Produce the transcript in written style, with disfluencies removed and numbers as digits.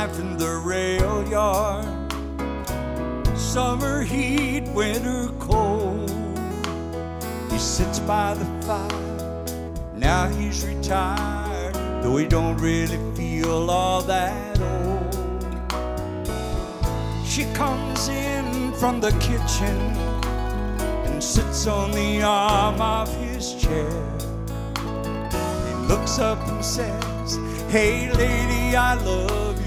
life in the rail yard. Summer heat, winter cold. He sits by the fire, now he's retired, though he don't really feel all that old. She comes in from the kitchen and sits on the arm of his chair. He looks up and says, "Hey lady, I love